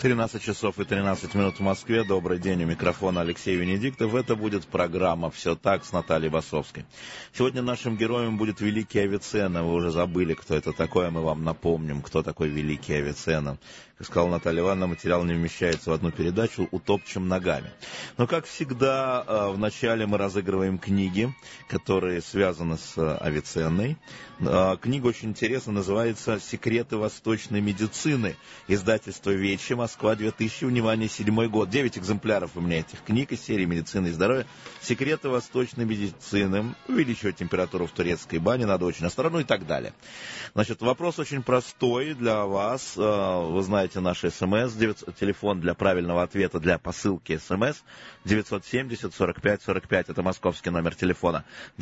13 часов и 13 минут в Москве. Добрый день, у микрофона Алексей Венедиктов. Это будет программа «Все так» с Натальей Басовской. Сегодня нашим героем будет великий Авиценна. Вы уже забыли, кто это такой, а мы вам напомним, кто такой великий Авиценна. Как сказала Наталья Ивановна, материал не вмещается в одну передачу, утопчем ногами. Но, как всегда, вначале мы разыгрываем книги, которые связаны с Авиценной. Книга очень интересная, называется «Секреты восточной медицины». Издательство «Вече», Москва, 2000, внимание, 7 год. 9 экземпляров у меня этих книг из серии «Медицина и здоровье». «Секреты восточной медицины», увеличивать температуру в турецкой бане, надо очень осторожно и так далее. Значит, вопрос очень простой для вас. Вы знаете наш СМС, телефон для правильного ответа для посылки СМС 970-45-45, это московский номер телефона.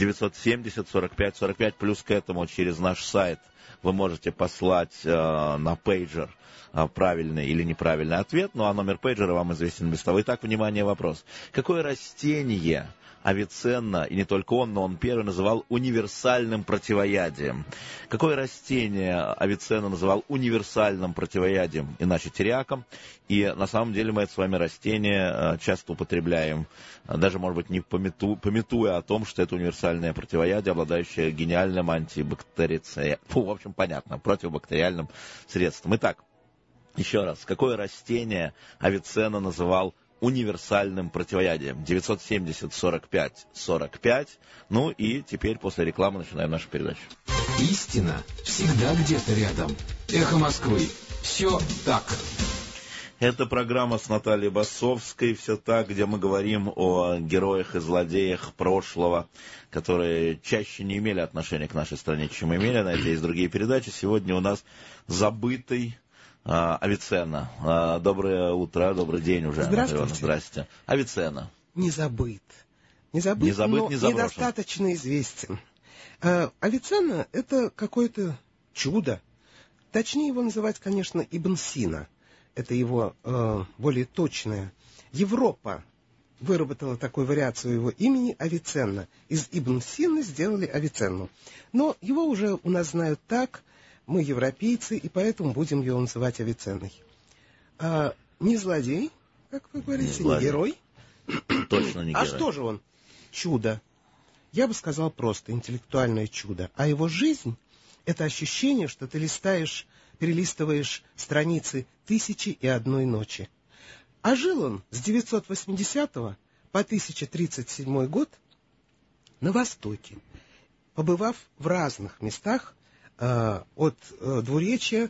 970-45-45, плюс к этому через наш сайт вы можете послать на пейджер правильный или неправильный ответ, ну а номер пейджера вам известен без того. Итак, внимание, вопрос. Какое растение Авиценна, и не только он, но он первый называл универсальным противоядием? Какое растение Авиценна называл универсальным противоядием, иначе тиреаком? И на самом деле мы это с вами растение часто употребляем, даже, может быть, не пометуя о том, что это универсальное противоядие, обладающее гениальным в общем, понятно, противобактериальным средством. Итак, еще раз, какое растение Авиценна называл универсальным противоядием? 970-45-45. Ну и теперь после рекламы начинаем нашу передачу. Истина всегда где-то рядом. Эхо Москвы. Все так. Это программа с Натальей Басовской «Все так», где мы говорим о героях и злодеях прошлого, которые чаще не имели отношения к нашей стране, чем имели. На это есть другие передачи. Сегодня у нас забытый Авиценна. Доброе утро, добрый день уже. Здравствуйте. Здравствуйте. Авиценна. Не забыт, но недостаточно известен. Авиценна — это какое-то чудо. Точнее его называть, конечно, Ибн Сина. Это его более точное. Европа выработала такую вариацию его имени Авиценна. Из Ибн Сины сделали Авиценну. Но его уже у нас знают так. Мы европейцы, и поэтому будем его называть Авиценной. Не злодей, как вы говорите, не герой. Точно не герой. А что же он? Чудо. Я бы сказал просто интеллектуальное чудо. А его жизнь — это ощущение, что ты перелистываешь страницы «Тысячи и одной ночи». А жил он с 980 по 1037 год на Востоке, побывав в разных местах, от двуречья,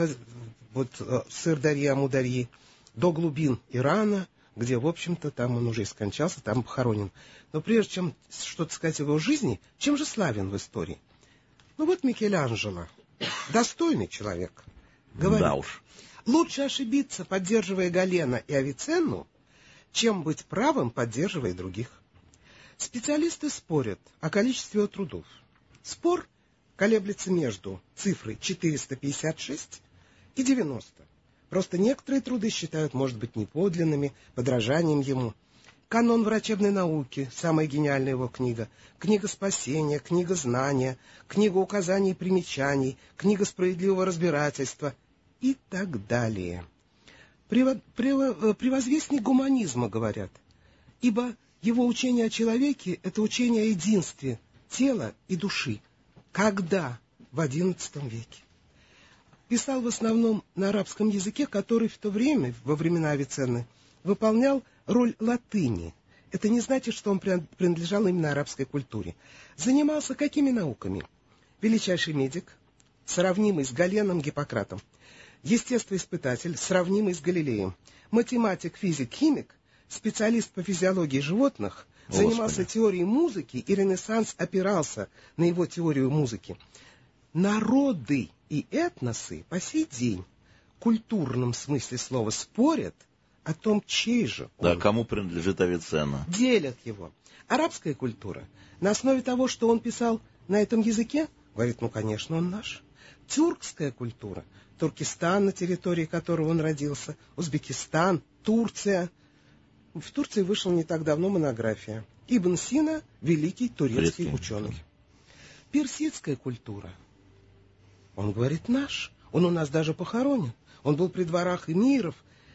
Сырдарьи, Амударьи, до глубин Ирана, где, в общем-то, там он уже и скончался, там похоронен. Но прежде чем что-то сказать о его жизни, чем же славен в истории? Ну вот Микеланджело, достойный человек, говорит, да уж. Лучше ошибиться, поддерживая Галена и Авиценну, чем быть правым, поддерживая других. Специалисты спорят о количестве его трудов. Спор колеблется между цифрой 456 и 90. Просто некоторые труды считают, может быть, неподлинными, подражанием ему. «Канон врачебной науки» — самая гениальная его книга, «Книга спасения», «Книга знания», «Книга указаний и примечаний», «Книга справедливого разбирательства» и так далее. Превозвестник гуманизма, говорят, ибо его учение о человеке — это учение о единстве тела и души. Когда? В XI веке. Писал в основном на арабском языке, который в то время, во времена Авиценны, выполнял роль латыни. Это не значит, что он принадлежал именно арабской культуре. Занимался какими науками? Величайший медик, сравнимый с Галеном, Гиппократом. Естествоиспытатель, сравнимый с Галилеем. Математик, физик, химик, специалист по физиологии животных, занимался теорией музыки, и Ренессанс опирался на его теорию музыки. Народы и этносы по сей день в культурном смысле слова спорят о том, чей же он. Да, кому принадлежит Авиценна. Делят его. Арабская культура на основе того, что он писал на этом языке, говорит, ну, конечно, он наш. Тюркская культура, Туркестан, на территории которого он родился, Узбекистан, Турция. В Турции вышла не так давно монография. Ибн Сина — великий турецкий ученый. Персидская культура. Он говорит, наш. Он у нас даже похоронен. Он был при дворах эмиров.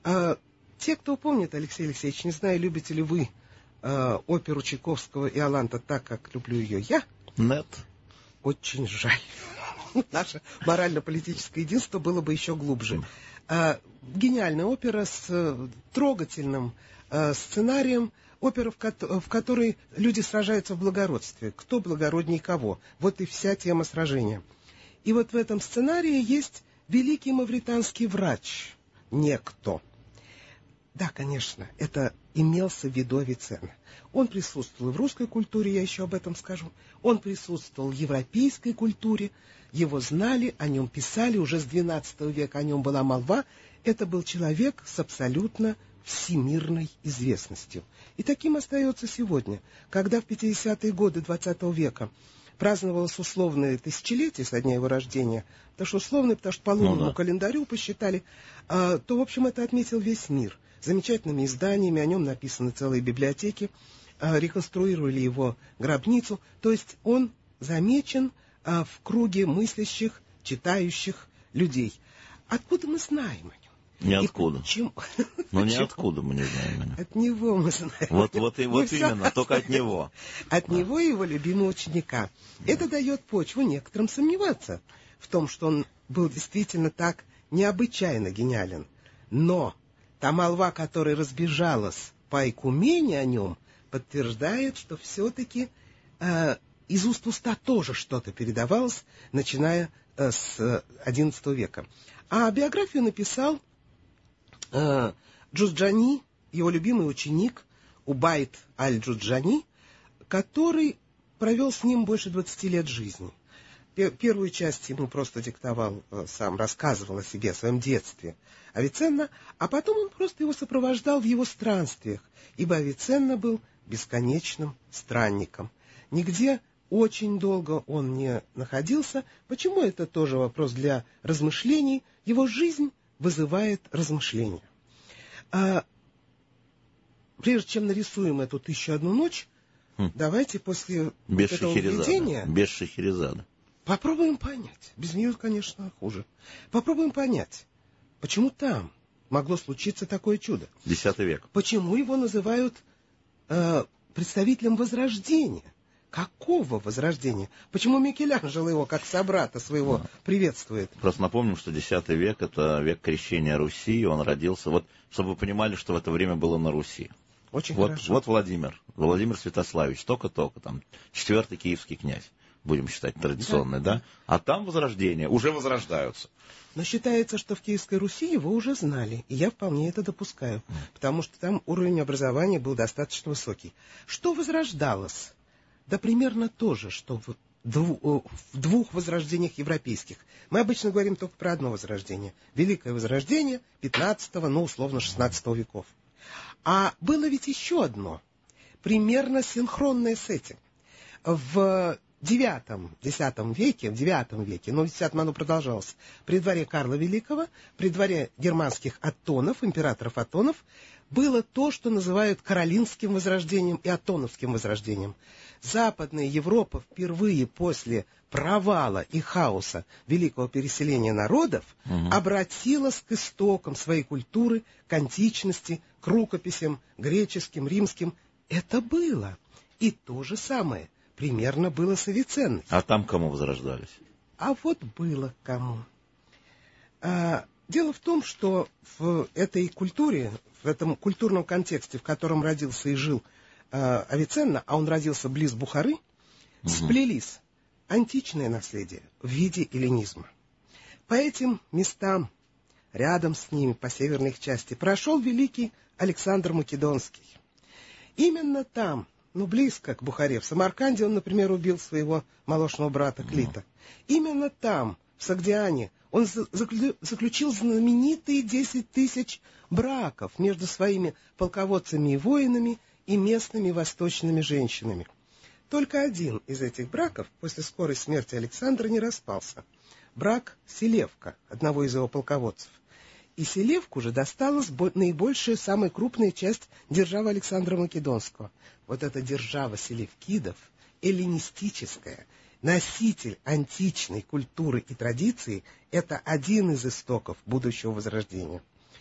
Те, кто помнит, Алексей Алексеевич, не знаю, любите ли вы оперу Чайковского «Иоланта» так, как люблю ее я. Нет. Очень жаль. Наше морально-политическое единство было бы еще глубже. Гениальная опера с трогательным сценарием, опера, в которой люди сражаются в благородстве. Кто благородней кого? Вот и вся тема сражения. И вот в этом сценарии есть великий мавританский врач. Некто. Да, конечно, это имелся в виду Авиценна. Он присутствовал в русской культуре, я еще об этом скажу. Он присутствовал в европейской культуре. Его знали, о нем писали, уже с XII века о нем была молва. Это был человек с абсолютно всемирной известностью. И таким остается сегодня, когда в 50-е годы XX века праздновалось условное тысячелетие со дня его рождения, потому что условное, потому что по лунному календарю посчитали, то, в общем, это отметил весь мир. Замечательными изданиями, о нем написаны целые библиотеки, реконструировали его гробницу, то есть он замечен в круге мыслящих, читающих людей. Откуда мы знаем о нем? Ниоткуда. Ну, ниоткуда мы не знаем. От него мы знаем. Вот именно, только от него. От него и его любимого ученика. Это дает почву некоторым сомневаться в том, что он был действительно так необычайно гениален. Но та молва, которая разбежалась по Айкумене о нем, подтверждает, что все-таки из уст в уста тоже что-то передавалось, начиная с XI века. А биографию написал Джуджани, его любимый ученик Убайд аль-Джуджани, который провел с ним больше 20 лет жизни. Первую часть ему просто диктовал сам, рассказывал о себе, о своем детстве Авиценна, а потом он просто его сопровождал в его странствиях, ибо Авиценна был бесконечным странником. Нигде очень долго он не находился. Почему? Это тоже вопрос для размышлений. Его жизнь вызывает размышления. Прежде чем нарисуем эту 1001 ночь, давайте после этого введения... Без Шахерезада. Попробуем понять. Без нее, конечно, хуже. Попробуем понять, почему там могло случиться такое чудо. X век. Почему его называют представителем Возрождения? Какого Возрождения? Почему Микеланджело его, как собрата своего, приветствует? Просто напомним, что X век — это век крещения Руси, он родился... Вот, чтобы вы понимали, что в это время было на Руси. Очень хорошо. Вот Владимир Святославич, только-только, там, 4-й киевский князь, будем считать традиционный, да? А там Возрождение, уже возрождаются. Но считается, что в Киевской Руси его уже знали, и я вполне это допускаю, потому что там уровень образования был достаточно высокий. Что возрождалось? Да примерно то же, что в двух возрождениях европейских. Мы обычно говорим только про одно возрождение. Великое возрождение 15-го, ну, условно, 16 веков. А было ведь еще одно, примерно синхронное с этим. В IX веке, но в X оно продолжалось, при дворе Карла Великого, при дворе германских аттонов, императоров аттонов, было то, что называют Каролингским возрождением и Аттоновским возрождением. Западная Европа впервые после провала и хаоса великого переселения народов обратилась к истокам своей культуры, к античности, к рукописям греческим, римским. Это было. И то же самое примерно было с Авиценной. А там кому возрождались? А вот было кому. Дело в том, что в этой культуре, в этом культурном контексте, в котором родился и жил Авиценна, а он родился близ Бухары, сплелись античное наследие в виде эллинизма. По этим местам, рядом с ними, по северной их части, прошел великий Александр Македонский. Именно там, близко к Бухаре, в Самарканде он, например, убил своего молочного брата Клита. Именно там, в Согдиане, он заключил знаменитые 10 тысяч браков между своими полководцами и воинами и местными восточными женщинами. Только один из этих браков после скорой смерти Александра не распался. Брак Селевка, одного из его полководцев. И Селевку же досталась наибольшая, самая крупная часть державы Александра Македонского. Вот эта держава селевкидов, эллинистическая, носитель античной культуры и традиции, это один из истоков будущего возрождения.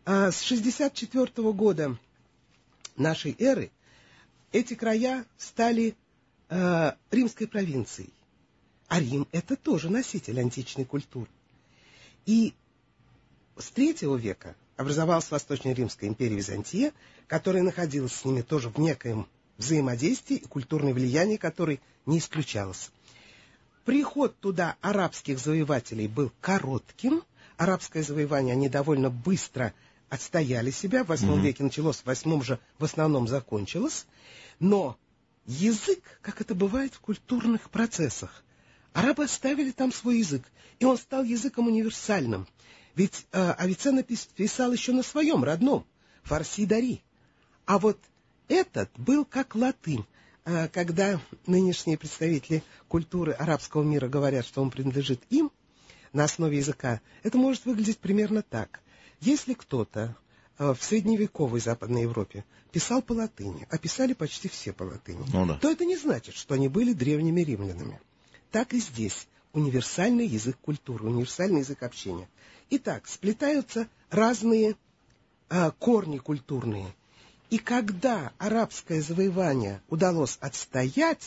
С 64 года нашей эры эти края стали римской провинцией. А Рим — это тоже носитель античной культуры. И с III века образовалась Восточно-Римская империя Византия, которая находилась с ними тоже в некоем взаимодействии и культурное влияние, которое не исключалось. Приход туда арабских завоевателей был коротким. Арабское завоевание они довольно быстро отстояли себя. В VIII веке началось, в VIII же в основном закончилось. Но язык, как это бывает в культурных процессах, арабы оставили там свой язык, и он стал языком универсальным. Ведь Авиценна писал еще на своем родном, фарси-дари. А вот этот был как латынь. Когда нынешние представители культуры арабского мира говорят, что он принадлежит им на основе языка, это может выглядеть примерно так. Если кто-то в средневековой Западной Европе писал по латыни, а писали почти все по латыни, то это не значит, что они были древними римлянами. Так и здесь универсальный язык культуры, универсальный язык общения. Итак, сплетаются разные корни культурные. И когда арабское завоевание удалось отстоять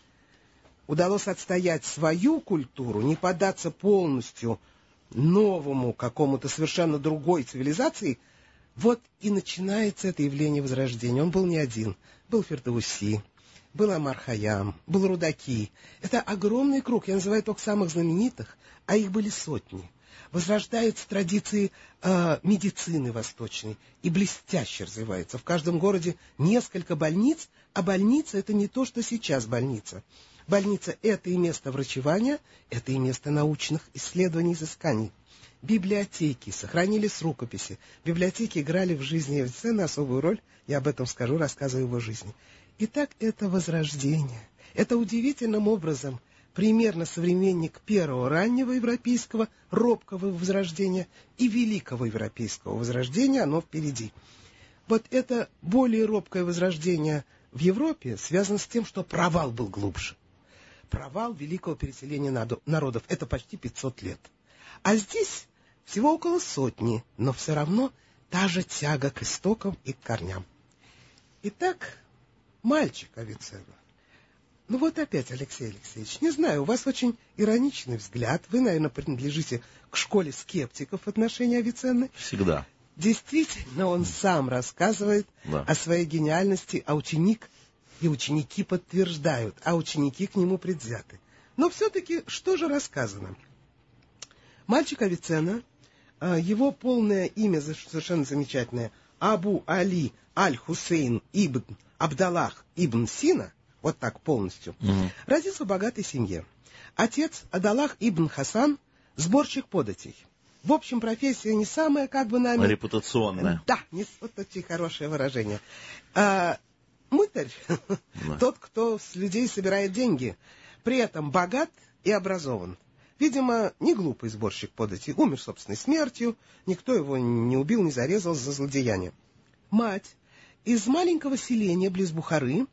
свою культуру, не поддаться полностью новому какому-то совершенно другой цивилизации, вот и начинается это явление Возрождения. Он был не один. Был Фердауси, был Омар Хайям, был Рудаки. Это огромный круг, я называю только самых знаменитых, а их были сотни. Возрождаются традиции медицины восточной и блестяще развивается. В каждом городе несколько больниц, а больница — это не то, что сейчас больница. Больница — это и место врачевания, это и место научных исследований, изысканий. Библиотеки, сохранились рукописи. Библиотеки играли в жизни Авиценны особую роль, я об этом скажу, рассказывая его жизни. Итак, это Возрождение. Это удивительным образом примерно современник первого раннего европейского робкого возрождения и великого европейского возрождения, оно впереди. Вот это более робкое возрождение в Европе связано с тем, что провал был глубже. Провал великого переселения народов — это почти 500 лет. А здесь всего около сотни, но все равно та же тяга к истокам и к корням. Итак, мальчик Авиценна. Ну вот опять, Алексей Алексеевич, не знаю, у вас очень ироничный взгляд. Вы, наверное, принадлежите к школе скептиков в отношении Авиценны. Всегда. Действительно, он сам рассказывает о своей гениальности, а ученики подтверждают, а ученики к нему предвзяты. Но все-таки что же рассказано? Мальчик Авиценна, его полное имя совершенно замечательное, Абу Али Аль-Хусейн ибн Абдаллах ибн Сина, вот так полностью, родился в богатой семье. Отец Адаллах ибн Хасан, сборщик податей. В общем, профессия не самая, как бы нами... Репутационная. Да, не вот очень хорошее выражение. Мытарь, тот, кто с людей собирает деньги, при этом богат и образован. Видимо, не глупый сборщик податей, умер собственной смертью, никто его не убил, не зарезал за злодеяние. Мать из маленького селения близ Бухары,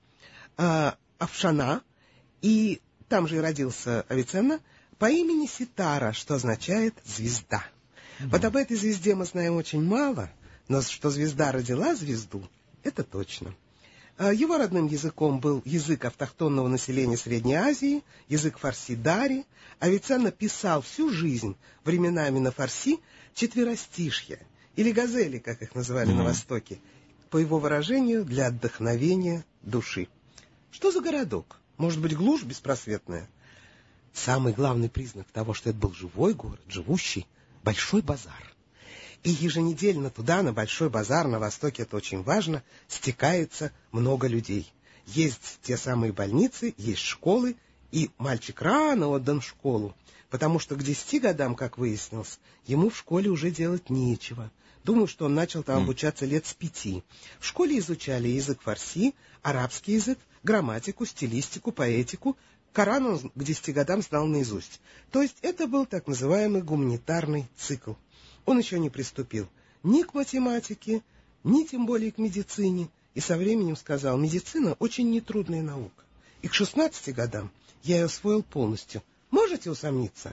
Афшана, и там же и родился Авиценна, по имени Ситара, что означает «звезда». Вот об этой звезде мы знаем очень мало, но что звезда родила звезду, это точно. Его родным языком был язык автохтонного населения Средней Азии, язык фарси-дари. Авиценна писал всю жизнь, временами на фарси, четверостишья, или газели, как их называли на Востоке, по его выражению, для отдохновения души. Что за городок? Может быть, глушь беспросветная? Самый главный признак того, что это был живой город, живущий, большой базар. И еженедельно туда, на большой базар, на Востоке это очень важно, стекается много людей. Есть те самые больницы, есть школы, и мальчик рано отдан в школу, потому что к 10 годам, как выяснилось, ему в школе уже делать нечего. Думаю, что он начал там обучаться лет с 5. В школе изучали язык фарси, арабский язык, грамматику, стилистику, поэтику. Коран он к 10 годам знал наизусть. То есть это был так называемый гуманитарный цикл. Он еще не приступил ни к математике, ни тем более к медицине. И со временем сказал, медицина очень нетрудная наука. И к 16 годам я ее освоил полностью. Можете усомниться?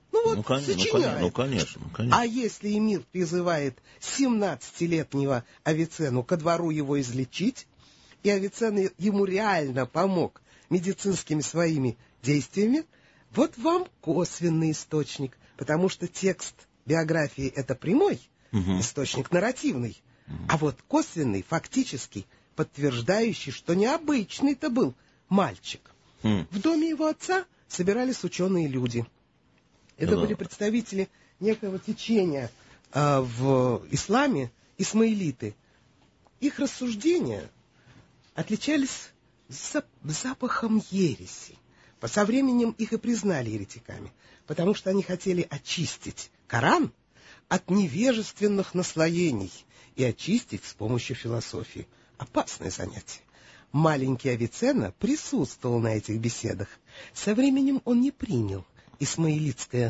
сочиняет. Конечно. А если эмир призывает 17-летнего Авиценну ко двору его излечить, и Авиценна ему реально помог медицинскими своими действиями, вот вам косвенный источник, потому что текст биографии — это прямой источник, нарративный, а вот косвенный, фактический, подтверждающий, что необычный-то был мальчик. В доме его отца собирались ученые люди. Это были представители некого течения в исламе, исмаилиты. Их рассуждения отличались запахом ереси. Со временем их и признали еретиками, потому что они хотели очистить Коран от невежественных наслоений и очистить с помощью философии. Опасное занятие. Маленький Авиценна присутствовал на этих беседах. Со временем он не принял исмаилитский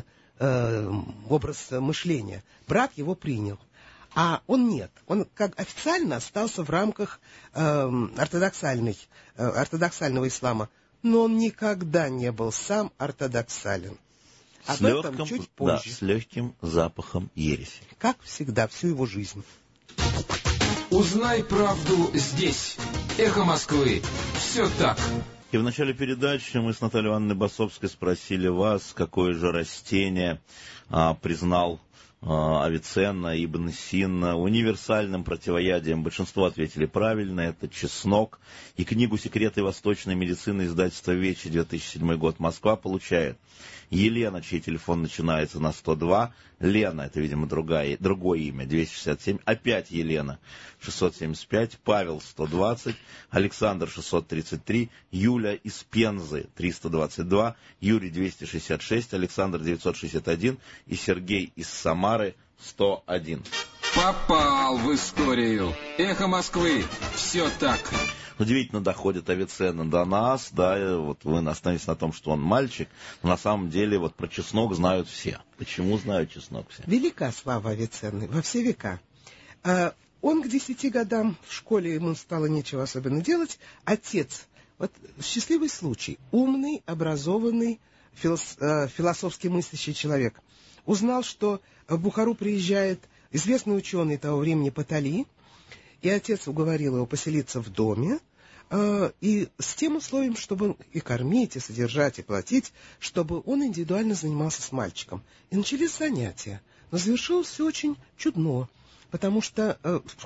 образ мышления. Брат его принял, а он нет. Он как официально остался в рамках ортодоксального ислама, но он никогда не был сам ортодоксален. Об этом чуть позже. Да, с легким запахом ереси. Как всегда, всю его жизнь. Узнай правду здесь. Эхо Москвы. Все так. И в начале передачи мы с Натальей Ивановной Басовской спросили вас, какое же растение признал Авиценна, Ибн Сина универсальным противоядием. Большинство ответили правильно, это чеснок. И книгу «Секреты восточной медицины» издательства «Вечи», 2007 год, Москва, получает Елена, чей телефон начинается на 102. Лена, это, видимо, другое имя, 267. Опять Елена, 675. Павел, 120. Александр, 633. Юля из Пензы, 322. Юрий, 266. Александр, 961. И Сергей из Самары, 101. Попал в историю. Эхо Москвы. Все так. Удивительно доходит Авиценна до нас, да, вот вы остановитесь на том, что он мальчик, но на самом деле вот про чеснок знают все. Почему знают чеснок все? Велика слава Авиценны во все века. Он к 10 годам в школе, ему стало нечего особенно делать. Отец, вот счастливый случай, умный, образованный, философски мыслящий человек, узнал, что в Бухару приезжает известный ученый того времени Патали, и отец уговорил его поселиться в доме, и с тем условием, чтобы и кормить, и содержать, и платить, чтобы он индивидуально занимался с мальчиком. И начались занятия. Но завершилось все очень чудно, потому что...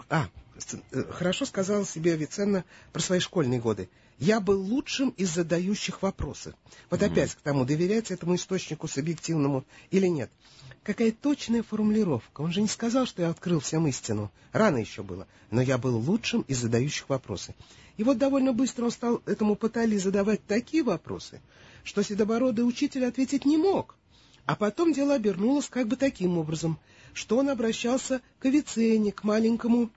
хорошо сказала себе Авиценна про свои школьные годы. Я был лучшим из задающих вопросы. Вот опять к тому, доверять этому источнику субъективному или нет. Какая точная формулировка. Он же не сказал, что я открыл всем истину. Рано еще было. Но я был лучшим из задающих вопросы. И вот довольно быстро он стал этому Патали задавать такие вопросы, что седобородый учитель ответить не мог. А потом дело обернулось как бы таким образом, что он обращался к Авиценне, к маленькому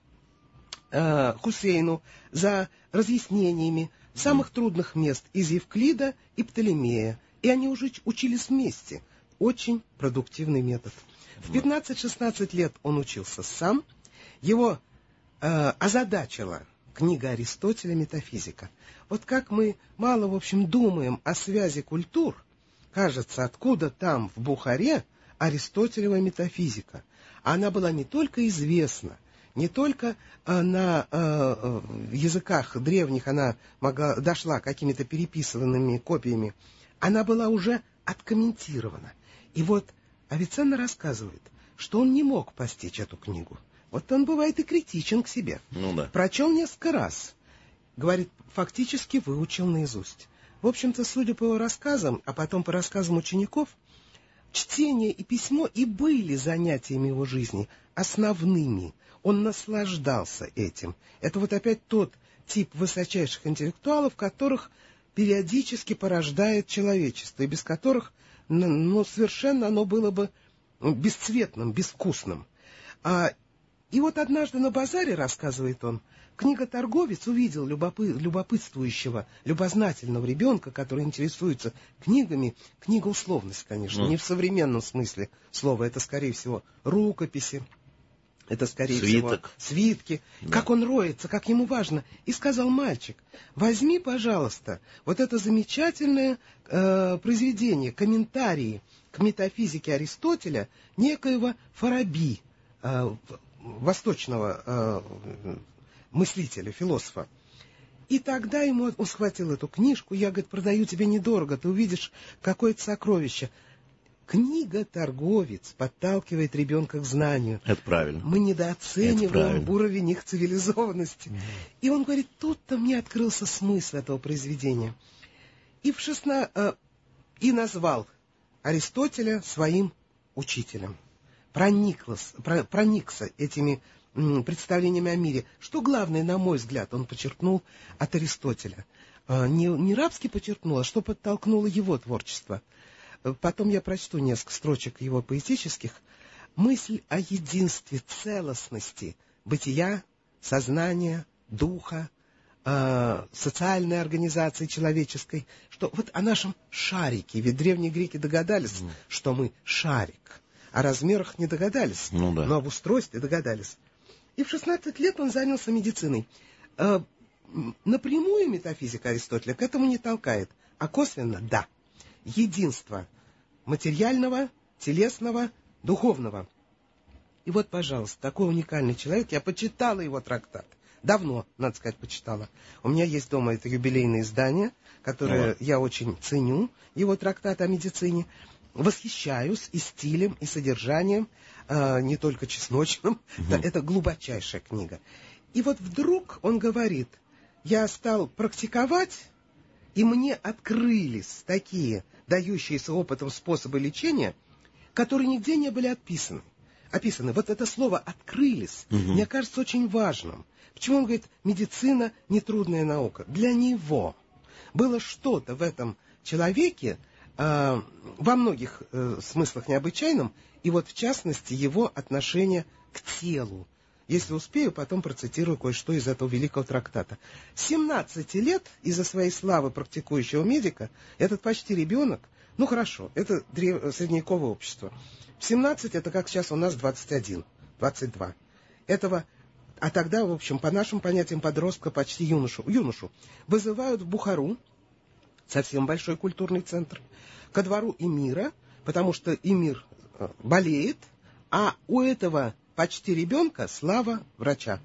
Хусейну за разъяснениями самых трудных мест из Евклида и Птолемея. И они уже учились вместе. Очень продуктивный метод. В 15-16 лет он учился сам. Его озадачила книга Аристотеля «Метафизика». Вот как мы мало, в общем, думаем о связи культур, кажется, откуда там, в Бухаре, Аристотелева метафизика. Она была не только известна, не только на языках древних она дошла какими-то переписанными копиями, она была уже откомментирована. И вот Авиценна рассказывает, что он не мог постичь эту книгу. Вот он бывает и критичен к себе. Прочел несколько раз. Говорит, фактически выучил наизусть. В общем-то, судя по его рассказам, а потом по рассказам учеников, чтение и письмо и были занятиями его жизни, основными. Он наслаждался этим. Это вот опять тот тип высочайших интеллектуалов, которых периодически порождает человечество, и без которых совершенно оно было бы бесцветным, безвкусным. И вот однажды на базаре, рассказывает он, книготорговец увидел любопытствующего, любознательного ребенка, который интересуется книгами, книгоусловность, конечно, не в современном смысле слова, это, скорее всего, рукописи, Это, скорее Свиток. всего, свитки. Да. Как он роется, как ему важно. И сказал: мальчик, возьми, пожалуйста, вот это замечательное произведение, комментарии к метафизике Аристотеля, некоего Фараби, восточного мыслителя, философа. И тогда ему он схватил эту книжку. Я, говорит, продаю тебе недорого, ты увидишь какое-то сокровище. Книга-торговец подталкивает ребенка к знанию. Это правильно. Мы недооцениваем уровень их цивилизованности. И он говорит: тут-то мне открылся смысл этого произведения. И назвал Аристотеля своим учителем. Проникся этими представлениями о мире. Что главное, на мой взгляд, он подчеркнул от Аристотеля. Не рабски подчеркнул, а что подтолкнуло его творчество. Потом я прочту несколько строчек его поэтических. Мысль о единстве, целостности бытия, сознания, духа, социальной организации человеческой, что вот о нашем шарике, ведь древние греки догадались, что мы шарик, о размерах не догадались, но об устройстве догадались. И в 16 лет он занялся медициной. Напрямую метафизика Аристотеля к этому не толкает, а косвенно — да. Единство материального, телесного, духовного. И вот, пожалуйста, такой уникальный человек. Я почитала его трактат. Давно, надо сказать, почитала. У меня есть дома это юбилейное издание, которое я очень ценю, его трактат о медицине. Восхищаюсь и стилем, и содержанием, не только чесночным. Это глубочайшая книга. И вот вдруг он говорит: я стал практиковать, и мне открылись такие дающиеся опытом способы лечения, которые нигде не были описаны. Вот это слово «открылись» мне кажется очень важным. Почему он говорит: медицина — нетрудная наука? Для него было что-то в этом человеке, во многих смыслах необычайном, и вот в частности его отношение к телу. Если успею, потом процитирую кое-что из этого великого трактата. С 17 лет, из-за своей славы практикующего медика, этот почти ребенок, ну хорошо, это средневековое общество. В 17 это как сейчас у нас 21, 22. А тогда, в общем, по нашим понятиям подростка, почти юношу, вызывают в Бухару, совсем большой культурный центр, ко двору эмира, потому что эмир болеет, а у этого почти ребенка слава врача.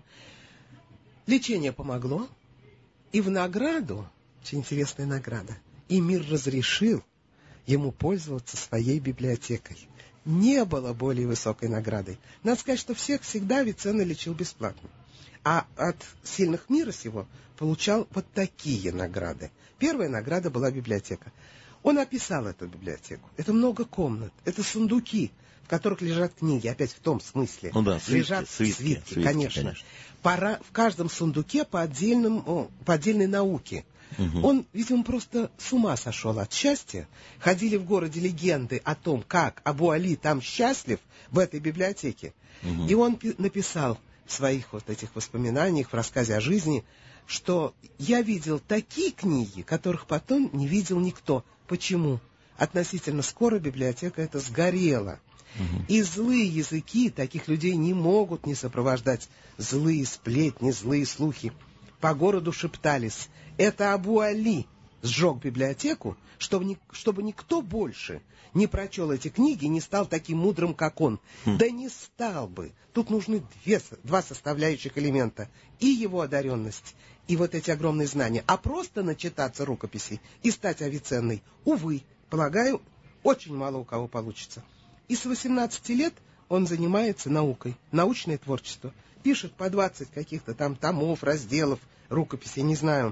Лечение помогло, и в награду, очень интересная награда, эмир разрешил ему пользоваться своей библиотекой. Не было более высокой наградой. Надо сказать, что всех всегда Авиценна лечил бесплатно. А от сильных мира сего получал вот такие награды. Первая награда была библиотека. Он описал эту библиотеку. Это много комнат, это сундуки, в которых лежат книги, опять в том смысле. Лежат свитки, конечно. В каждом сундуке по отдельной науке. Он, видимо, просто с ума сошел от счастья. Ходили в городе легенды о том, как Абу-Али там счастлив в этой библиотеке. И он написал в своих вот этих воспоминаниях, в рассказе о жизни, что я видел такие книги, которых потом не видел никто. Почему? Относительно скоро библиотека эта сгорела. И злые языки таких людей не могут не сопровождать злые сплетни, злые слухи. По городу шептались: это Абу-Али сжег библиотеку, чтобы никто больше не прочел эти книги, не стал таким мудрым, как он. Да не стал бы. Тут нужны два составляющих элемента. И его одаренность, и вот эти огромные знания. А просто начитаться рукописей и стать Авиценной, увы, полагаю, очень мало у кого получится. И с 18 лет он занимается наукой, научное творчество. Пишет по 20 каких-то там томов, разделов, рукописей, не знаю.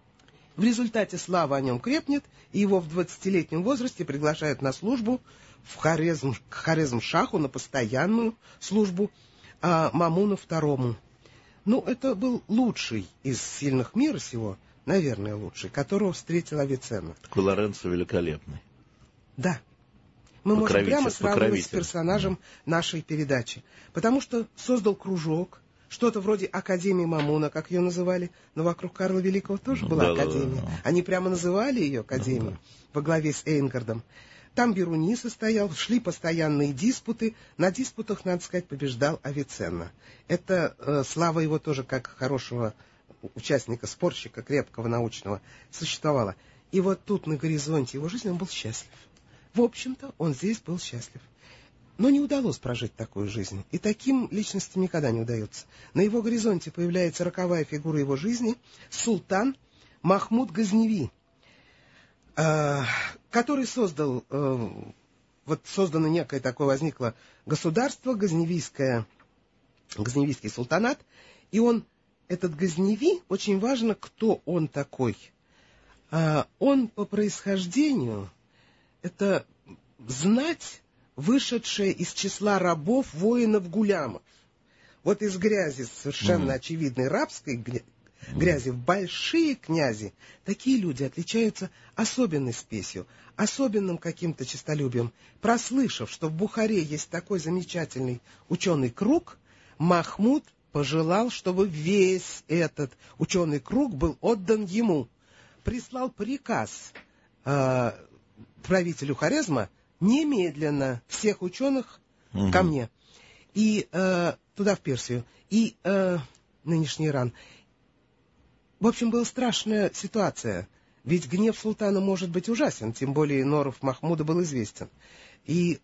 В результате слава о нем крепнет, и его в 20-летнем возрасте приглашают на службу к Хорезм-Шаху, на постоянную службу Мамуну II. Ну, это был лучший из сильных мира сего, наверное, лучший, которого встретил Авиценна. Такой Лоренцо великолепный. Да. Мы можем прямо сравнивать с персонажем нашей передачи, потому что создал кружок, что-то вроде Академии Мамуна, как ее называли, но вокруг Карла Великого тоже была академия. Они прямо называли ее академией во главе с Эйнгардом. Там Беруни состоял, шли постоянные диспуты. На диспутах, надо сказать, побеждал Авиценна. Это слава его тоже как хорошего участника, спорщика, крепкого, научного, существовала. И вот тут, на горизонте его жизни, он был счастлив. В общем-то, он здесь был счастлив. Но не удалось прожить такую жизнь. И таким личностям никогда не удается. На его горизонте появляется роковая фигура его жизни — султан Махмуд Газневи, который создал, вот создано некое такое, возникло государство, Газневийский султанат, и он, этот Газневи, очень важно, кто он такой. Он по происхождению, это знать, вышедшая из числа рабов, воинов, гулямов. Вот из грязи, совершенно очевидной рабской грязи, в большие князи, такие люди отличаются особенной спесью, особенным каким-то честолюбием. Прослышав, что в Бухаре есть такой замечательный ученый круг, Махмуд пожелал, чтобы весь этот ученый круг был отдан ему. Прислал приказ правителю Хорезма немедленно всех ученых ко мне, и туда, в Персию, и нынешний Иран. В общем, была страшная ситуация, ведь гнев султана может быть ужасен, тем более норов Махмуда был известен. И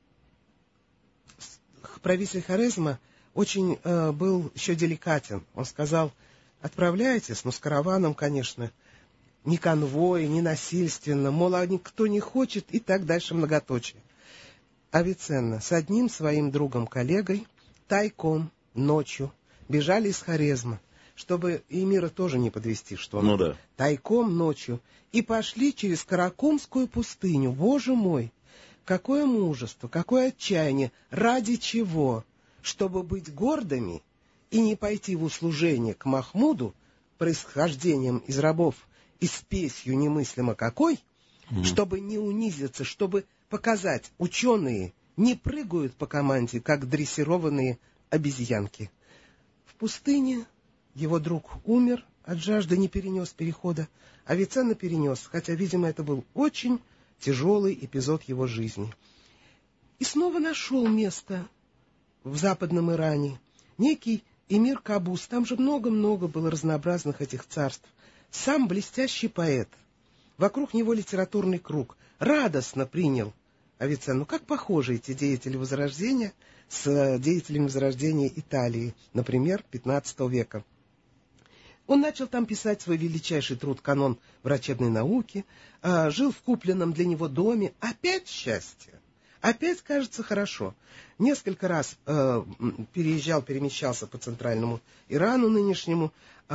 правитель Хорезма очень был еще деликатен. Он сказал: отправляйтесь, но с караваном, конечно, ни конвой, ни насильственно, мол, никто не хочет, и так дальше многоточие. Авиценна с одним своим другом-коллегой тайком, ночью, бежали из Хорезма, чтобы эмира тоже не подвести, что он тайком ночью, и пошли через Каракумскую пустыню. Боже мой, какое мужество, какое отчаяние, ради чего? Чтобы быть гордыми и не пойти в услужение к Махмуду, происхождением из рабов, и спесью немыслимо какой, чтобы не унизиться, чтобы показать, ученые не прыгают по команде, как дрессированные обезьянки. В пустыне его друг умер от жажды, не перенес перехода, Авиценна перенес, хотя, видимо, это был очень тяжелый эпизод его жизни. И снова нашел место в западном Иране некий эмир Кабус. Там же много-много было разнообразных этих царств. Сам блестящий поэт, вокруг него литературный круг, радостно принял Авиценну. Как похожи эти деятели Возрождения с деятелями Возрождения Италии, например, XV века. Он начал там писать свой величайший труд «Канон врачебной науки», жил в купленном для него доме. Опять счастье, опять кажется хорошо. Несколько раз перемещался по центральному Ирану нынешнему.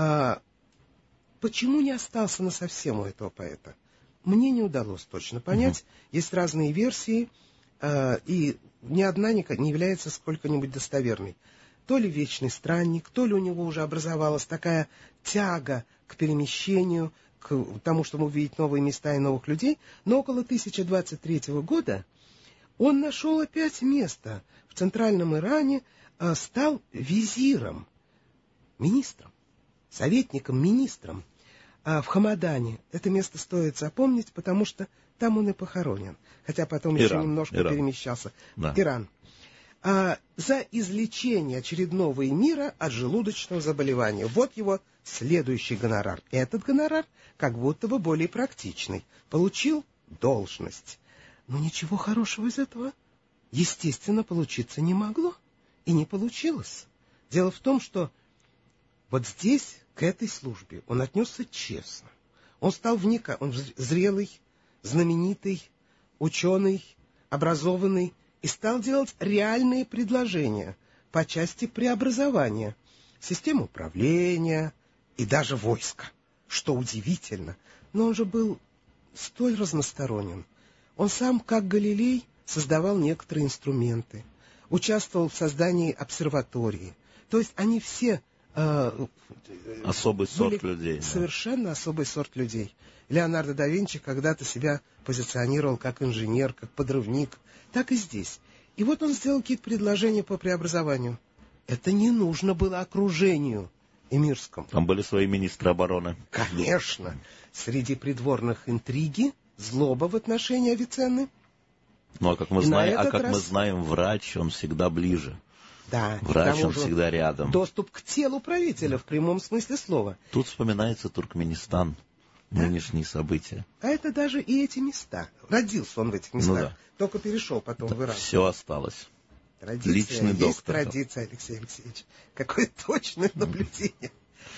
Почему не остался насовсем у этого поэта? Мне не удалось точно понять. Есть разные версии, и ни одна не является сколько-нибудь достоверной. То ли вечный странник, то ли у него уже образовалась такая тяга к перемещению, к тому, чтобы увидеть новые места и новых людей. Но около 1023 года он нашел опять место в центральном Иране, стал визиром, министром, советником, министром в Хамадане. Это место стоит запомнить, потому что там он и похоронен. Хотя потом еще немножко перемещался. Да. Иран. За излечение очередного эмира от желудочного заболевания. Вот его следующий гонорар. Этот гонорар как будто бы более практичный. Получил должность. Но ничего хорошего из этого, естественно, получиться не могло. И не получилось. Дело в том, что вот здесь, к этой службе, он отнесся честно. Он стал вникать, он зрелый, знаменитый, ученый, образованный, и стал делать реальные предложения по части преобразования системы управления и даже войска, что удивительно. Но он же был столь разносторонен. Он сам, как Галилей, создавал некоторые инструменты, участвовал в создании обсерватории. То есть они все особый сорт людей. Совершенно особый сорт людей. Леонардо да Винчи когда-то себя позиционировал как инженер, как подрывник. Так и здесь. И вот он сделал какие-то предложения по преобразованию. Это не нужно было окружению эмирскому. Там были свои министры обороны. Конечно. Среди придворных интриги, злоба в отношении Авиценны. Ну, а как мы знаем, врач, он всегда ближе. Да, врач, он всегда рядом. Доступ к телу правителя в прямом смысле слова. Тут вспоминается Туркменистан, нынешние события. А это даже и эти места. Родился он в этих местах, да. только перешел потом в Иран. Все осталось. Традиция, личный есть доктор. Традиция, Алексей Алексеевич. Какое точное наблюдение.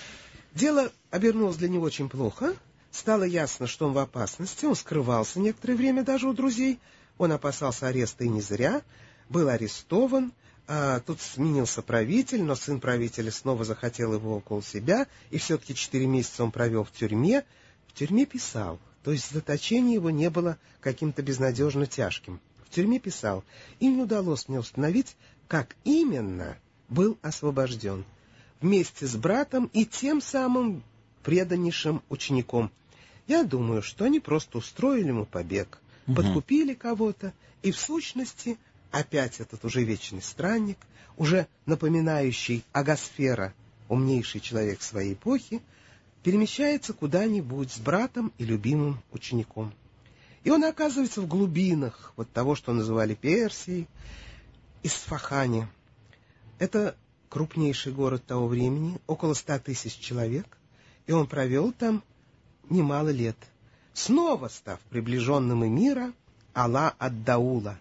Дело обернулось для него очень плохо. Стало ясно, что он в опасности. Он скрывался некоторое время даже у друзей. Он опасался ареста и не зря. Был арестован. Тут сменился правитель, но сын правителя снова захотел его около себя. И все-таки 4 месяца он провел в тюрьме. В тюрьме писал. То есть заточение его не было каким-то безнадежно тяжким. В тюрьме писал. И не удалось мне установить, как именно был освобожден. Вместе с братом и тем самым преданнейшим учеником. Я думаю, что они просто устроили ему побег, подкупили кого-то, и в сущности опять этот уже вечный странник, уже напоминающий Агасфера, умнейший человек своей эпохи, перемещается куда-нибудь с братом и любимым учеником. И он оказывается в глубинах вот того, что называли Персией, Исфахане. Это крупнейший город того времени, около 100 тысяч человек, и он провел там немало лет, снова став приближенным эмира Ала ад-Даула.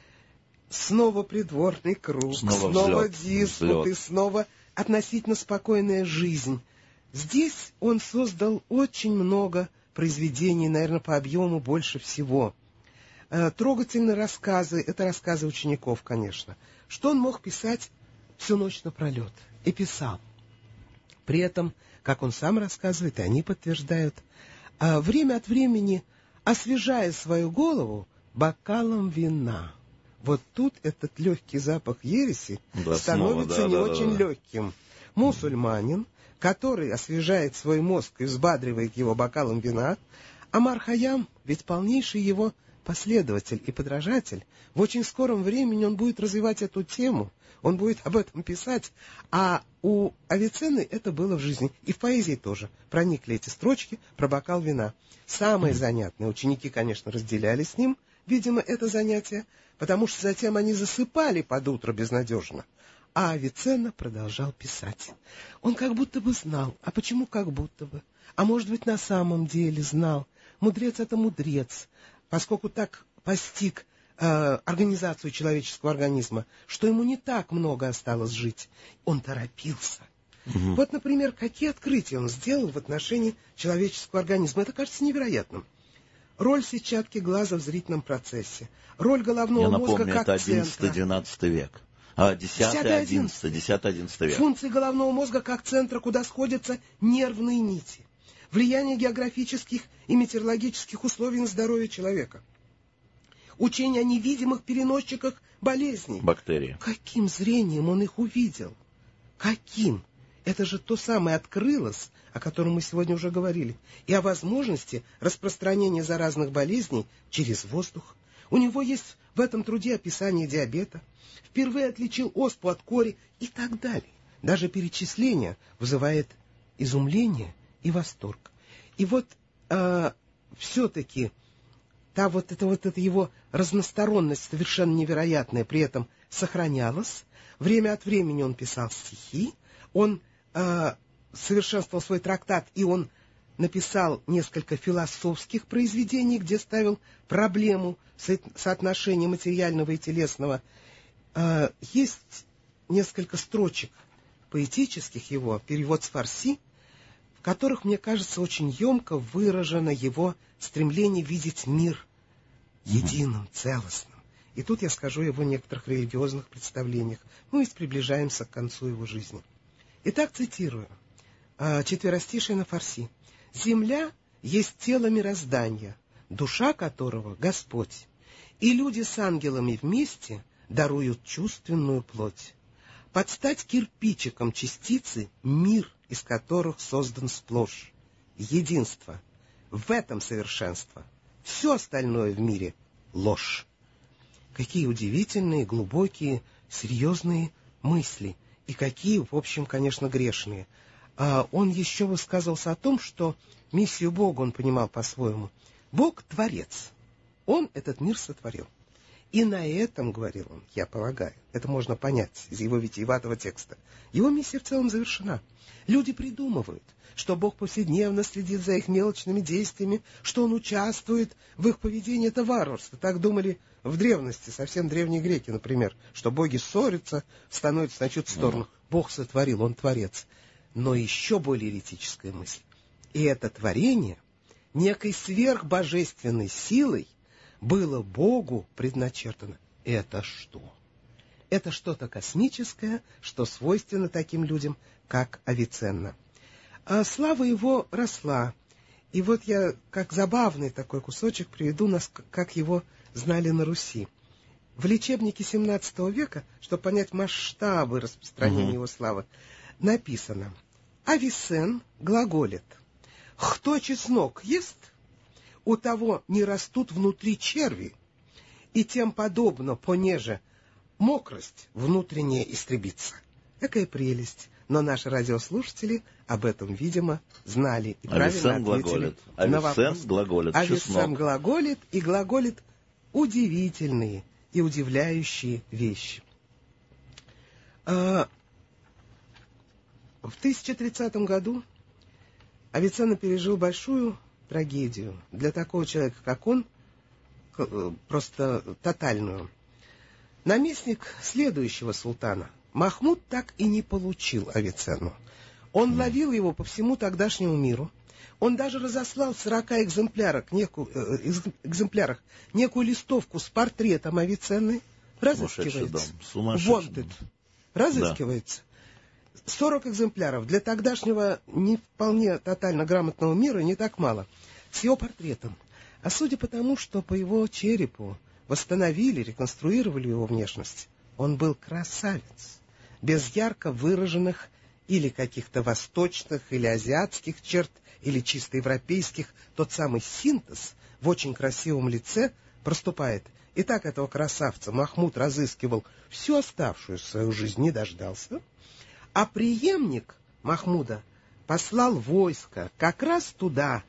Снова придворный круг, снова диспуты, снова относительно спокойная жизнь. Здесь он создал очень много произведений, наверное, по объему больше всего. Трогательные рассказы, это рассказы учеников, конечно. Что он мог писать всю ночь напролет? И писал. При этом, как он сам рассказывает, и они подтверждают, время от времени освежая свою голову бокалом вина. Вот тут этот легкий запах ереси становится не очень легким. Мусульманин, который освежает свой мозг и взбадривает его бокалом вина, Омар Хайям, ведь полнейший его последователь и подражатель, в очень скором времени он будет развивать эту тему, он будет об этом писать, а у Авиценны это было в жизни, и в поэзии тоже проникли эти строчки про бокал вина. Самое занятное, ученики, конечно, разделяли с ним, видимо, это занятие, потому что затем они засыпали под утро безнадежно, а Авиценна продолжал писать. Он как будто бы знал, а почему как будто бы? А может быть, на самом деле знал. Мудрец — это мудрец, поскольку так постиг организацию человеческого организма, что ему не так много осталось жить. Он торопился. Вот, например, какие открытия он сделал в отношении человеческого организма. Это кажется невероятным. Роль сетчатки глаза в зрительном процессе, роль головного мозга как центра. Это 11-12 век. 10-11 век. Функции головного мозга как центра, куда сходятся нервные нити. Влияние географических и метеорологических условий на здоровье человека. Учение о невидимых переносчиках болезней. Бактерии. Каким зрением он их увидел? Каким? Это же то самое открылось, о котором мы сегодня уже говорили, и о возможности распространения заразных болезней через воздух. У него есть в этом труде описание диабета. Впервые отличил оспу от кори и так далее. Даже перечисление вызывает изумление и восторг. И вот все-таки эта его разносторонность совершенно невероятная при этом сохранялась. Время от времени он писал стихи, он совершенствовал свой трактат, и он написал несколько философских произведений, где ставил проблему соотношения материального и телесного. Есть несколько строчек поэтических его, перевод с фарси, в которых, мне кажется, очень емко выражено его стремление видеть мир единым, целостным. И тут я скажу о его некоторых религиозных представлениях. Мы ведь приближаемся к концу его жизни. Итак, цитирую. Четверостишие на фарси. «Земля есть тело мироздания, душа которого — Господь, и люди с ангелами вместе даруют чувственную плоть. Под стать кирпичиком частицы мир, из которых создан сплошь. Единство. В этом совершенство. Все остальное в мире — ложь». Какие удивительные, глубокие, серьезные мысли. И какие, в общем, конечно, грешные. Он еще высказывался о том, что миссию Бога он понимал по-своему. Бог — творец. Он этот мир сотворил. И на этом, говорил он, я полагаю, это можно понять из его витиеватого текста, его миссия в целом завершена. Люди придумывают, что Бог повседневно следит за их мелочными действиями, что Он участвует в их поведении. Это варварство. Так думали в древности, совсем древние греки, например, что боги ссорятся, становятся на чью-то сторону. Бог сотворил, Он творец. Но еще более еретическая мысль. И это творение некой сверхбожественной силой было Богу предначертано. Это что? Это что-то космическое, что свойственно таким людям, как Авиценна. А слава его росла. И вот я, как забавный такой кусочек, приведу нас, как его знали на Руси. В лечебнике XVII века, чтобы понять масштабы распространения его славы, написано: Авиценн глаголит: «Кто чеснок ест, у того не растут внутри черви, и тем подобно, понеже мокрость внутренняя истребится». Какая прелесть! Но наши радиослушатели об этом, видимо, знали и правильно ответили на вопрос. Авиценн глаголит и глаголит удивительные и удивляющие вещи. В 1030 году Авиценна пережил большую трагедию. Для такого человека, как он, просто тотальную. Наместник следующего султана, Махмуд, так и не получил Авиценну. Он ловил его по всему тогдашнему миру. Он даже разослал в 40 экземплярах некую листовку с портретом Авиценны. Разыскивается. Wanted. Разыскивается. 40 экземпляров. Для тогдашнего не вполне тотально грамотного мира не так мало. С его портретом. А судя по тому, что по его черепу восстановили, реконструировали его внешность, он был красавец. Без ярко выраженных или каких-то восточных, или азиатских черт, или чисто европейских, тот самый синтез в очень красивом лице проступает. И так этого красавца Махмуд разыскивал всю оставшую свою жизнь, не дождался. А преемник Махмуда послал войско как раз туда,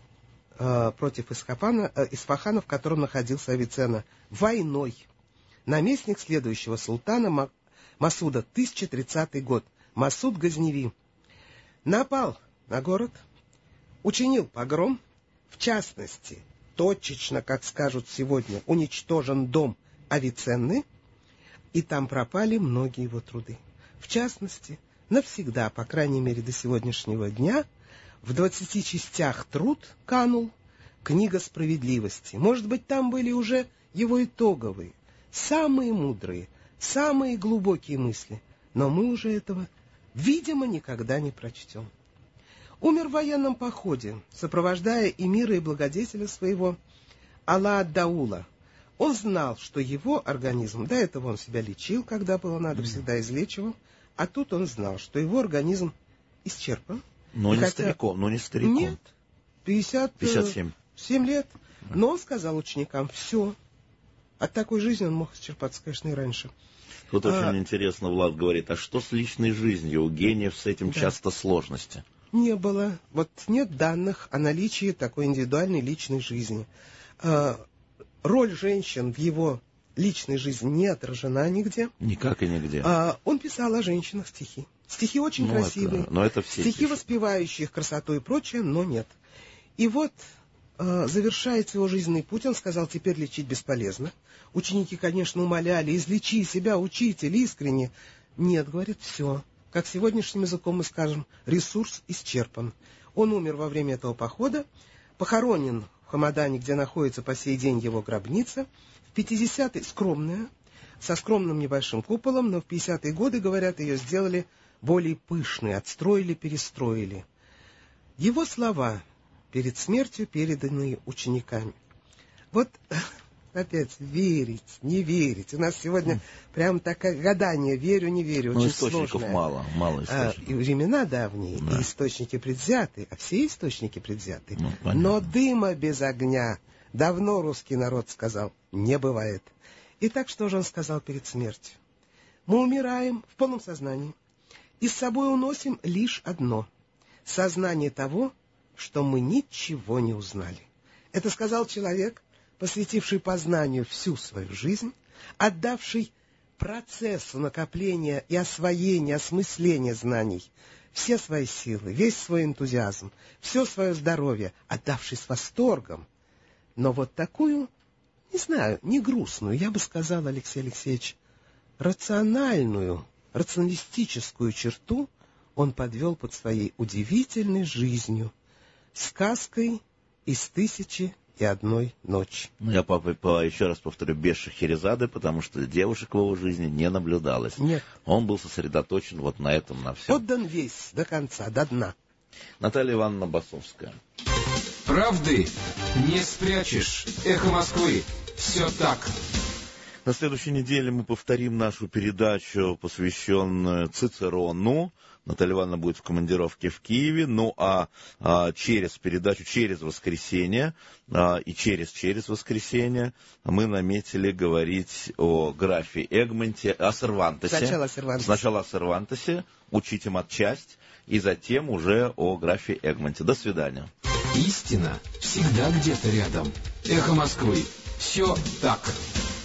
против Исфахана, в котором находился Авиценна, войной. Наместник следующего султана Масуда, 1030 год, Масуд Газневи, напал на город, учинил погром, в частности, точечно, как скажут сегодня, уничтожен дом Авиценны, и там пропали многие его труды. В частности, навсегда, по крайней мере до сегодняшнего дня, в 20 частях труд канул «Книга справедливости». Может быть, там были уже его итоговые, самые мудрые, самые глубокие мысли, но мы уже этого, видимо, никогда не прочтем. Умер в военном походе, сопровождая эмира и благодетеля своего Алла-ад-Даула. Он знал, что его организм, до этого он себя лечил, когда было надо, всегда излечивал, а тут он знал, что его организм исчерпан. Но не стариком, но не стариком. Нет, 57 лет. Но он сказал ученикам: все. От такой жизни он мог исчерпаться, конечно, и раньше. Тут очень интересно Влад говорит: а что с личной жизнью? У гениев с этим часто сложности. Не было. Вот нет данных о наличии такой индивидуальной личной жизни. Роль женщин в его личной жизни не отражена нигде. Никак и нигде. Он писал о женщинах стихи. Стихи очень красивые. Но это все стихи, воспевающие их красоту и прочее, но нет. И вот завершается его жизненный путь. Он сказал: теперь лечить бесполезно. Ученики, конечно, умоляли: излечи себя, учитель, искренне. Нет, говорит, все. Как сегодняшним языком мы скажем, ресурс исчерпан. Он умер во время этого похода, похоронен в Хамадане, где находится по сей день его гробница. В 50-е, скромная, со скромным небольшим куполом, но в 50-е годы, говорят, ее сделали более пышной, отстроили, перестроили. Его слова перед смертью, переданные учениками. Вот опять верить, не верить. У нас сегодня прям такое гадание: верю, не верю, очень источников сложное. мало источников. И времена давние, и источники предвзяты, а все источники предвзяты. Но дыма без огня, давно русский народ сказал, не бывает. Итак, что же он сказал перед смертью? Мы умираем в полном сознании, и с собой уносим лишь одно — сознание того, что мы ничего не узнали. Это сказал человек, посвятивший познанию всю свою жизнь, отдавший процессу накопления и освоения, осмысления знаний все свои силы, весь свой энтузиазм, все свое здоровье, отдавший с восторгом. Но вот такую, не знаю, не грустную, я бы сказал, Алексей Алексеевич, рациональную, рационалистическую черту он подвел под своей удивительной жизнью, сказкой из «1001 ночи». Я еще раз повторю, без Шахерезады, потому что девушек в его жизни не наблюдалось. Нет. Он был сосредоточен вот на этом, на всем. Отдан весь, до конца, до дна. Наталья Ивановна Басовская. Правды не спрячешь. Эхо Москвы. Все так. На следующей неделе мы повторим нашу передачу, посвященную Цицерону. Наталья Ивановна будет в командировке в Киеве. Ну а через передачу, через воскресенье и через воскресенье мы наметили говорить о графе Эгмонте, о Сервантесе. Сначала о Сервантесе, учить матчасть, и затем уже о графе Эгмонте. До свидания. Истина всегда где-то рядом. Эхо Москвы. Все так.